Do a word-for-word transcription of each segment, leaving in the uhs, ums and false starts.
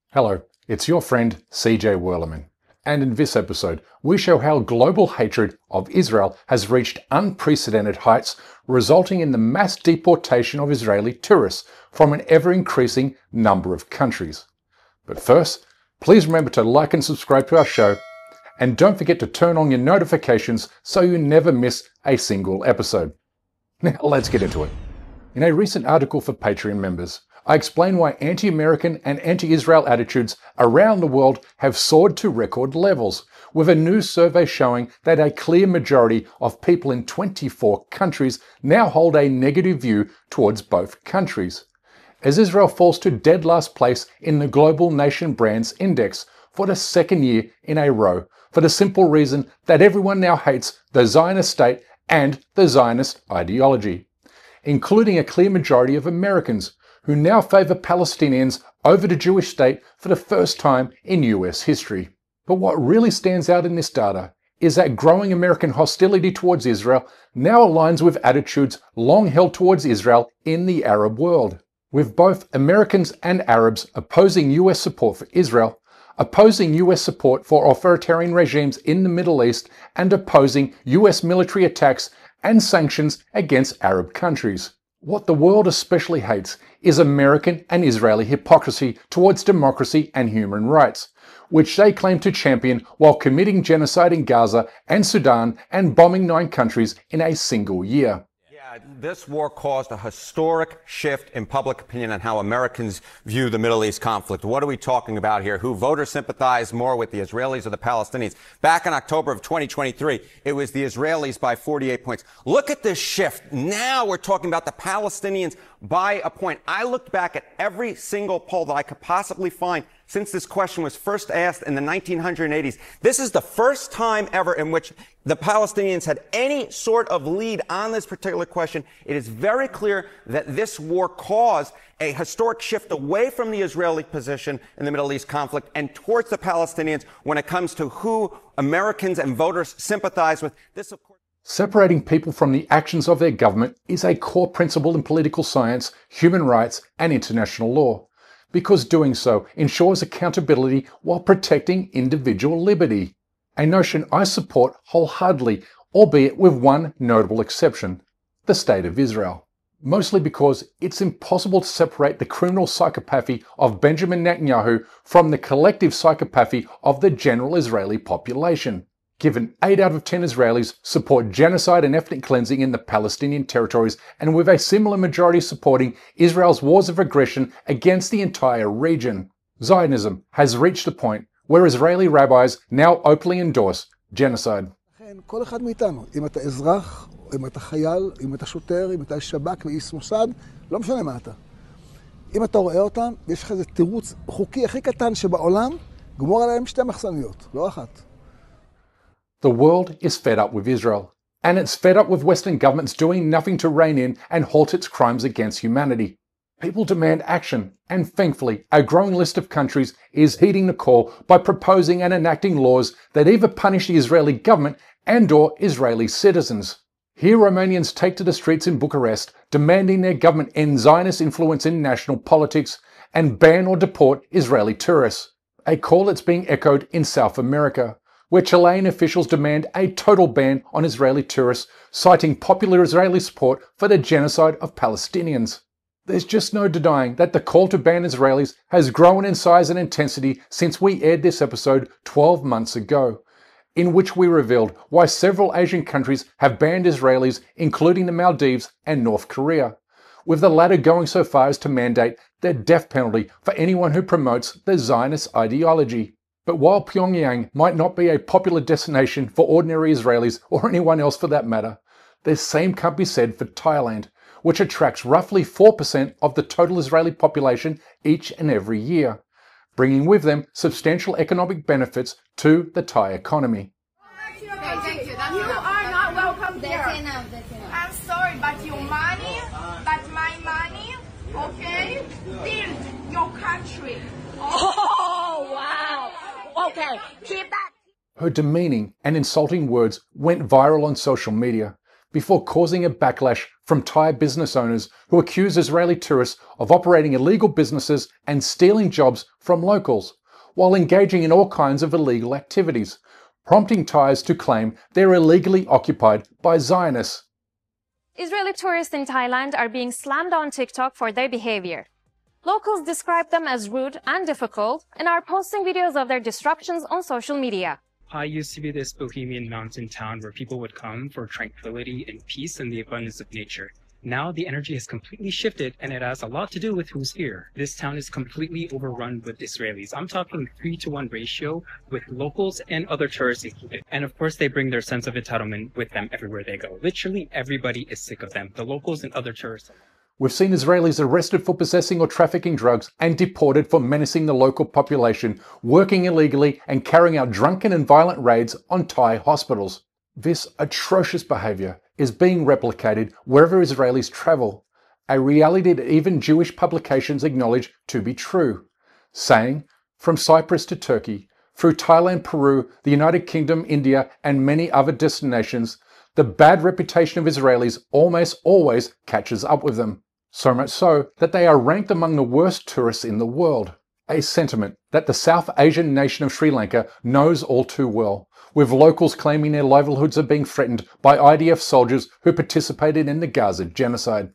Hello, it's your friend C J Werleman, and in this episode we show how global hatred of Israel has reached unprecedented heights, resulting in the mass deportation of Israeli tourists from an ever-increasing number of countries. But first, please remember to like and subscribe to our show, and don't forget to turn on your notifications so you never miss a single episode. Now let's get into it. In a recent article for Patreon members, I explain why anti-American and anti-Israel attitudes around the world have soared to record levels, with a new survey showing that a clear majority of people in twenty-four countries now hold a negative view towards both countries. As Israel falls to dead last place in the Global Nation Brands Index for the second year in a row, for the simple reason that everyone now hates the Zionist state and the Zionist ideology, including a clear majority of Americans, who now favour Palestinians over the Jewish state for the first time in U S history. But what really stands out in this data is that growing American hostility towards Israel now aligns with attitudes long held towards Israel in the Arab world, with both Americans and Arabs opposing U S support for Israel, opposing U S support for authoritarian regimes in the Middle East, and opposing U S military attacks and sanctions against Arab countries. What the world especially hates is American and Israeli hypocrisy towards democracy and human rights, which they claim to champion while committing genocide in Gaza and Sudan and bombing nine countries in a single year. Yeah, this war caused a historic shift in public opinion on how Americans view the Middle East conflict. What are we talking about here? Who voters sympathize more with, the Israelis or the Palestinians? Back in October of twenty twenty-three, it was the Israelis by forty-eight points. Look at this shift. Now we're talking about the Palestinians by a point. I looked back at every single poll that I could possibly find since this question was first asked in the nineteen eighties. This is the first time ever in which the Palestinians had any sort of lead on this particular question. It is very clear that this war caused a historic shift away from the Israeli position in the Middle East conflict and towards the Palestinians when it comes to who Americans and voters sympathize with. This, of course, separating people from the actions of their government is a core principle in political science, human rights, and international law, because doing so ensures accountability while protecting individual liberty. A notion I support wholeheartedly, albeit with one notable exception: the State of Israel. Mostly because it's impossible to separate the criminal psychopathy of Benjamin Netanyahu from the collective psychopathy of the general Israeli population. Given eight out of ten Israelis support genocide and ethnic cleansing in the Palestinian territories, and with a similar majority supporting Israel's wars of aggression against the entire region, Zionism has reached a point where Israeli rabbis now openly endorse genocide. כל אחד מאיתנו, אם אתה אזרח, אם אתה חייל, אם אתה שוטר, אם אתה איש שב"כ ואיש מוסד, לא משנה מה אתה. אם אתה רואה אותם, יש לך איזה תירוץ חוקי הכי קטן שבעולם, גמור עליהם שתי מחסניות, לא אחת. The world is fed up with Israel, and it's fed up with Western governments doing nothing to rein in and halt its crimes against humanity. People demand action, and thankfully, a growing list of countries is heeding the call by proposing and enacting laws that either punish the Israeli government and or Israeli citizens. Here Romanians take to the streets in Bucharest, demanding their government end Zionist influence in national politics and ban or deport Israeli tourists, a call that's being echoed in South America, where Chilean officials demand a total ban on Israeli tourists, citing popular Israeli support for the genocide of Palestinians. There's just no denying that the call to ban Israelis has grown in size and intensity since we aired this episode twelve months ago, in which we revealed why several Asian countries have banned Israelis, including the Maldives and North Korea, with the latter going so far as to mandate the death penalty for anyone who promotes the Zionist ideology. But while Pyongyang might not be a popular destination for ordinary Israelis or anyone else for that matter, the same can't be said for Thailand, which attracts roughly four percent of the total Israeli population each and every year, bringing with them substantial economic benefits to the Thai economy. Okay, thank you. That's you enough. Are not welcome here. That's enough. That's enough. I'm sorry, but your money, but my money, okay, build your country. Oh, wow. Okay, keep that. Her demeaning and insulting words went viral on social media, before causing a backlash from Thai business owners who accuse Israeli tourists of operating illegal businesses and stealing jobs from locals, while engaging in all kinds of illegal activities, prompting Thais to claim they're illegally occupied by Zionists. Israeli tourists in Thailand are being slammed on TikTok for their behavior. Locals describe them as rude and difficult and are posting videos of their disruptions on social media. Pai used to be this bohemian mountain town where people would come for tranquility and peace and the abundance of nature. Now the energy has completely shifted, and it has a lot to do with who's here. This town is completely overrun with Israelis. I'm talking three to one ratio with locals and other tourists included. And of course, they bring their sense of entitlement with them everywhere they go. Literally everybody is sick of them, the locals and other tourists. We've seen Israelis arrested for possessing or trafficking drugs and deported for menacing the local population, working illegally and carrying out drunken and violent raids on Thai hospitals. This atrocious behaviour is being replicated wherever Israelis travel, a reality that even Jewish publications acknowledge to be true, saying, from Cyprus to Turkey, through Thailand, Peru, the United Kingdom, India and many other destinations, the bad reputation of Israelis almost always catches up with them. So much so that they are ranked among the worst tourists in the world, a sentiment that the South Asian nation of Sri Lanka knows all too well, with locals claiming their livelihoods are being threatened by I D F soldiers who participated in the Gaza genocide.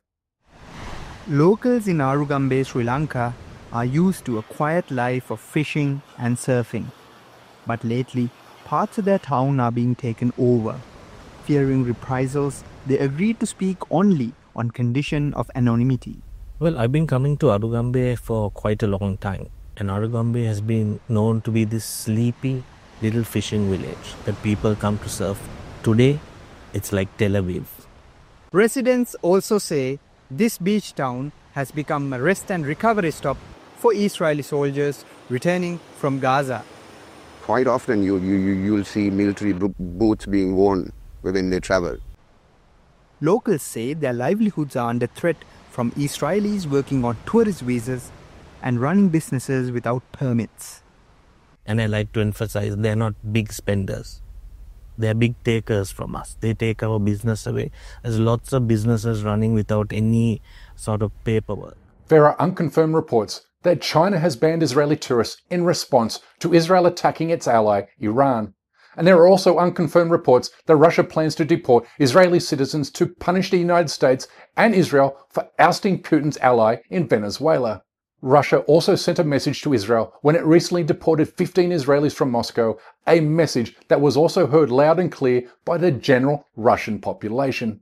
Locals in Arugambe, Sri Lanka are used to a quiet life of fishing and surfing. But lately, parts of their town are being taken over. Fearing reprisals, they agreed to speak only on condition of anonymity. Well, I've been coming to Arugambe for quite a long time, and Arugambe has been known to be this sleepy little fishing village that people come to surf. Today, it's like Tel Aviv. Residents also say this beach town has become a rest and recovery stop for Israeli soldiers returning from Gaza. Quite often you, you, you'll see military boots being worn when they travel. Locals say their livelihoods are under threat from Israelis working on tourist visas and running businesses without permits. And I like to emphasize, they're not big spenders. They're big takers from us. They take our business away. There's lots of businesses running without any sort of paperwork. There are unconfirmed reports that China has banned Israeli tourists in response to Israel attacking its ally, Iran. And there are also unconfirmed reports that Russia plans to deport Israeli citizens to punish the United States and Israel for ousting Putin's ally in Venezuela. Russia also sent a message to Israel when it recently deported fifteen Israelis from Moscow, a message that was also heard loud and clear by the general Russian population.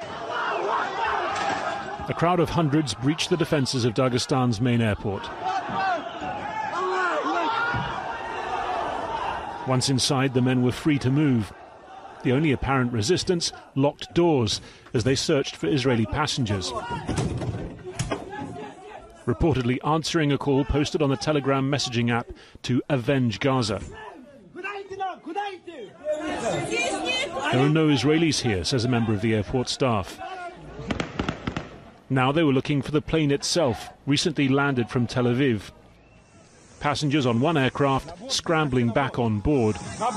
A crowd of hundreds breached the defences of Dagestan's main airport. Once inside, the men were free to move. The only apparent resistance, locked doors as they searched for Israeli passengers. Reportedly answering a call posted on the Telegram messaging app to Avenge Gaza. There are no Israelis here, says a member of the airport staff. Now they were looking for the plane itself, recently landed from Tel Aviv. Passengers on one aircraft scrambling back on board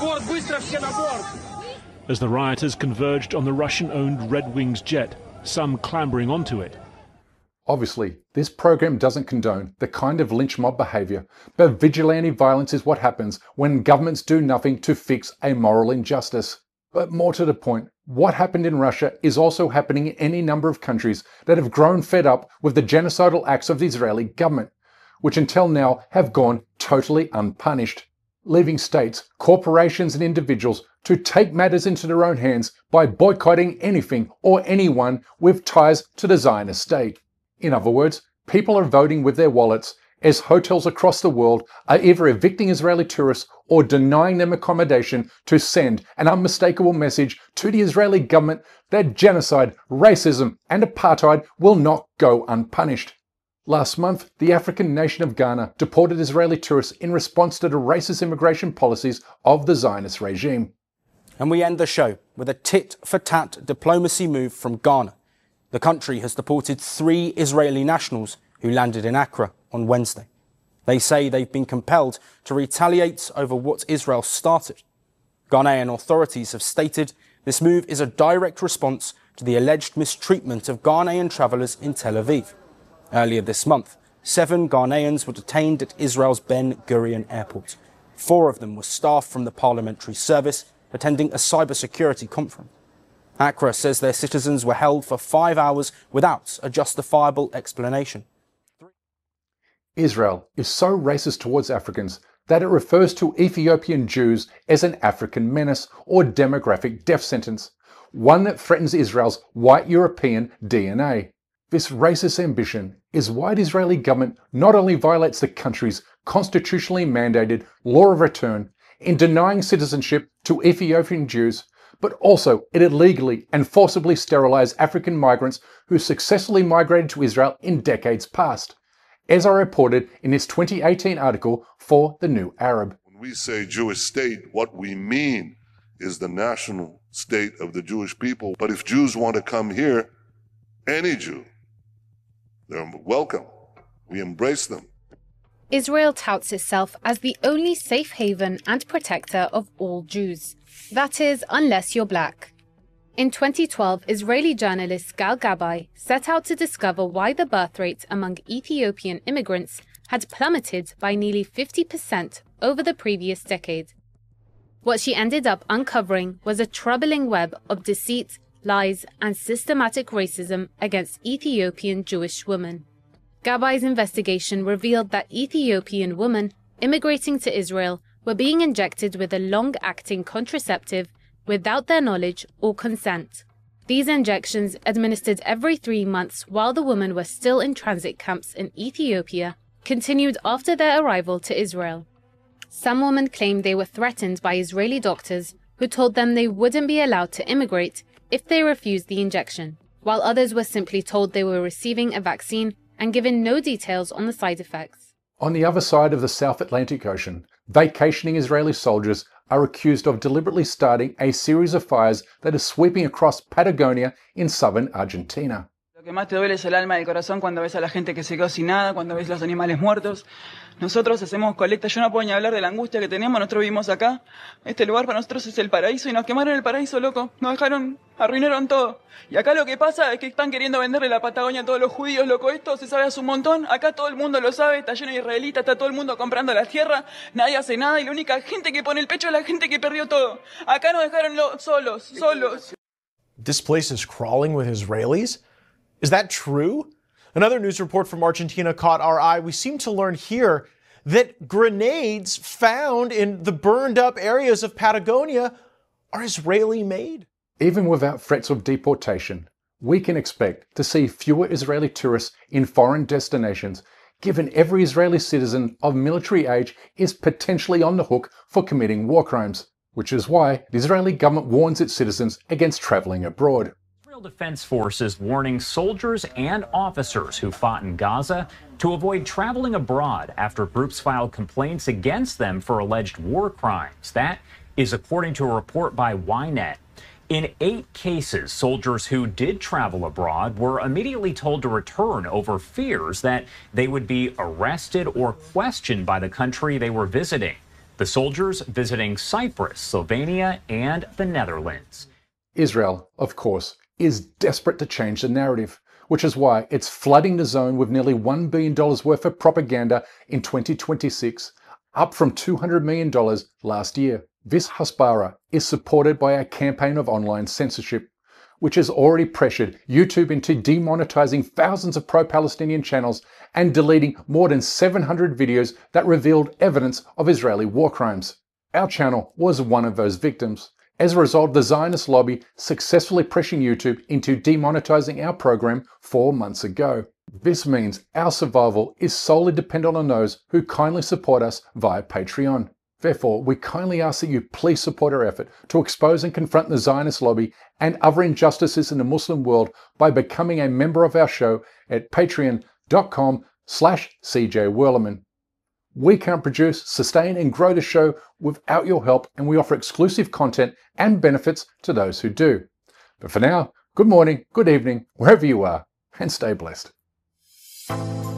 as the rioters converged on the Russian-owned Red Wings jet, some clambering onto it. Obviously, this program doesn't condone the kind of lynch mob behaviour, but vigilante violence is what happens when governments do nothing to fix a moral injustice. But more to the point, what happened in Russia is also happening in any number of countries that have grown fed up with the genocidal acts of the Israeli government, which until now have gone totally unpunished, leaving states, corporations and individuals to take matters into their own hands by boycotting anything or anyone with ties to the Zionist state. In other words, people are voting with their wallets as hotels across the world are either evicting Israeli tourists or denying them accommodation to send an unmistakable message to the Israeli government that genocide, racism and apartheid will not go unpunished. Last month, the African nation of Ghana deported Israeli tourists in response to the racist immigration policies of the Zionist regime. And we end the show with a tit-for-tat diplomacy move from Ghana. The country has deported three Israeli nationals who landed in Accra on Wednesday. They say they've been compelled to retaliate over what Israel started. Ghanaian authorities have stated this move is a direct response to the alleged mistreatment of Ghanaian travellers in Tel Aviv. Earlier this month, seven Ghanaians were detained at Israel's Ben Gurion airport. Four of them were staff from the parliamentary service attending a cybersecurity conference. Accra says their citizens were held for five hours without a justifiable explanation. Israel is so racist towards Africans that it refers to Ethiopian Jews as an African menace or demographic death sentence, one that threatens Israel's white European D N A. This racist ambition is why the Israeli government not only violates the country's constitutionally mandated law of return in denying citizenship to Ethiopian Jews, but also it illegally and forcibly sterilized African migrants who successfully migrated to Israel in decades past, as I reported in this twenty eighteen article for The New Arab. When we say Jewish state, what we mean is the national state of the Jewish people. But if Jews want to come here, any Jew, they're welcome. We embrace them. Israel touts itself as the only safe haven and protector of all Jews. That is, unless you're black. In twenty twelve, Israeli journalist Gal Gabay set out to discover why the birth rate among Ethiopian immigrants had plummeted by nearly fifty percent over the previous decade. What she ended up uncovering was a troubling web of deceit, lies, and systematic racism against Ethiopian Jewish women. Gabay's investigation revealed that Ethiopian women immigrating to Israel were being injected with a long-acting contraceptive without their knowledge or consent. These injections, administered every three months while the women were still in transit camps in Ethiopia, continued after their arrival to Israel. Some women claimed they were threatened by Israeli doctors who told them they wouldn't be allowed to immigrate if they refused the injection, while others were simply told they were receiving a vaccine and given no details on the side effects. On the other side of the South Atlantic Ocean, vacationing Israeli soldiers are accused of deliberately starting a series of fires that are sweeping across Patagonia in southern Argentina. Lo que más te duele es el alma y el corazón cuando ves a la gente que se quedó sin nada, cuando ves los animales muertos. Nosotros hacemos colecta, yo no puedo ni hablar de la angustia que tenemos, nosotros vivimos acá. Este lugar para nosotros es el paraíso y nos quemaron el paraíso, loco. Nos dejaron, arruinaron todo. Y acá lo que pasa es que están queriendo venderle la Patagonia a todos los judíos, loco. Esto se sabe hace un montón. Acá todo el mundo lo sabe, está lleno de israelitas, está todo el mundo comprando la tierra. Nadie hace nada y la única gente que pone el pecho es la gente que perdió todo. Acá nos dejaron lo, solos, solos. This place is crawling with Israelis? Is that true? Another news report from Argentina caught our eye. We seem to learn here that grenades found in the burned up areas of Patagonia are Israeli made. Even without threats of deportation, we can expect to see fewer Israeli tourists in foreign destinations, given every Israeli citizen of military age is potentially on the hook for committing war crimes, which is why the Israeli government warns its citizens against traveling abroad. Israel Defense Forces warning soldiers and officers who fought in Gaza to avoid traveling abroad after groups filed complaints against them for alleged war crimes. That is according to a report by Ynet. In eight cases, soldiers who did travel abroad were immediately told to return over fears that they would be arrested or questioned by the country they were visiting. The soldiers visiting Cyprus, Slovenia, and the Netherlands. Israel, of course, is desperate to change the narrative, which is why it's flooding the zone with nearly one billion dollars worth of propaganda in twenty twenty-six, up from two hundred million dollars last year. This Hasbara is supported by a campaign of online censorship, which has already pressured YouTube into demonetizing thousands of pro-Palestinian channels and deleting more than seven hundred videos that revealed evidence of Israeli war crimes. Our channel was one of those victims. As a result, the Zionist lobby successfully pressuring YouTube into demonetizing our program four months ago. This means our survival is solely dependent on those who kindly support us via Patreon. Therefore, we kindly ask that you please support our effort to expose and confront the Zionist lobby and other injustices in the Muslim world by becoming a member of our show at patreon.com slash cjwerleman. We can't produce, sustain, and grow the show without your help, and we offer exclusive content and benefits to those who do. But for now, good morning, good evening, wherever you are, and stay blessed.